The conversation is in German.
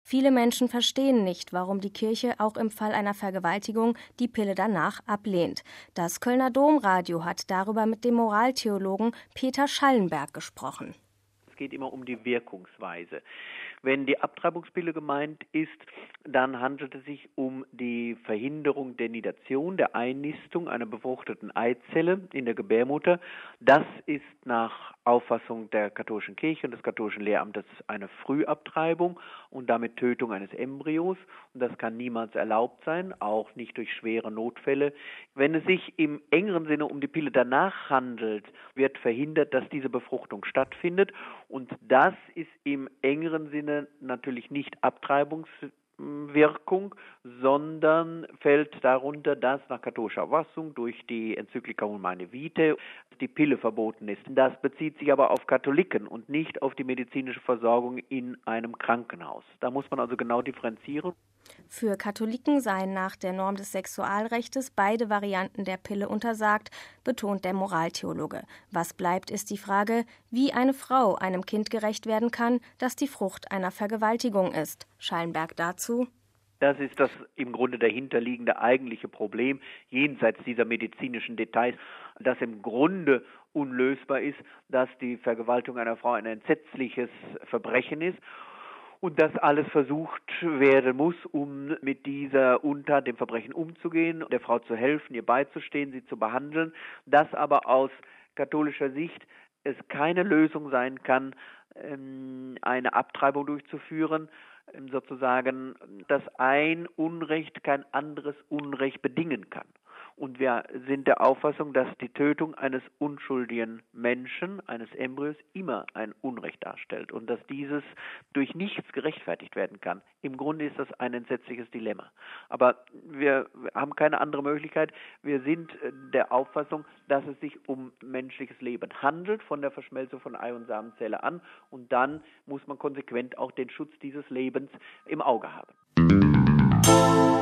Viele Menschen verstehen nicht, warum die Kirche auch im Fall einer Vergewaltigung die Pille danach ablehnt. Das Kölner Domradio hat darüber mit dem Moraltheologen Peter Schallenberg gesprochen. Es geht immer um die Wirkungsweise. Wenn die Abtreibungspille gemeint ist, dann handelt es sich um die Verhinderung der Nidation, der Einnistung einer befruchteten Eizelle in der Gebärmutter. Das ist nach Auffassung der katholischen Kirche und des katholischen Lehramtes eine Frühabtreibung und damit Tötung eines Embryos. Und das kann niemals erlaubt sein, auch nicht durch schwere Notfälle. Wenn es sich im engeren Sinne um die Pille danach handelt, wird verhindert, dass diese Befruchtung stattfindet. Und das ist im engeren Sinne natürlich nicht Abtreibungswirkung, sondern fällt darunter, dass nach katholischer Auffassung durch die Enzyklika Humanae Vitae die Pille verboten ist. Das bezieht sich aber auf Katholiken und nicht auf die medizinische Versorgung in einem Krankenhaus. Da muss man also genau differenzieren. Für Katholiken seien nach der Norm des Sexualrechtes beide Varianten der Pille untersagt, betont der Moraltheologe. Was bleibt, ist die Frage, wie eine Frau einem Kind gerecht werden kann, das die Frucht einer Vergewaltigung ist. Schallenberg dazu: Das ist das im Grunde dahinterliegende eigentliche Problem, jenseits dieser medizinischen Details, das im Grunde unlösbar ist, dass die Vergewaltigung einer Frau ein entsetzliches Verbrechen ist und dass alles versucht werden muss, um mit dieser Untat, dem Verbrechen umzugehen, der Frau zu helfen, ihr beizustehen, sie zu behandeln, dass aber aus katholischer Sicht es keine Lösung sein kann, eine Abtreibung durchzuführen, sozusagen, dass ein Unrecht kein anderes Unrecht bedingen kann. Und wir sind der Auffassung, dass die Tötung eines unschuldigen Menschen, eines Embryos, immer ein Unrecht darstellt und dass dieses durch nichts gerechtfertigt werden kann. Im Grunde ist das ein entsetzliches Dilemma. Aber wir haben keine andere Möglichkeit. Wir sind der Auffassung, dass es sich um menschliches Leben handelt, von der Verschmelzung von Ei- und Samenzelle an. Und dann muss man konsequent auch den Schutz dieses Lebens im Auge haben.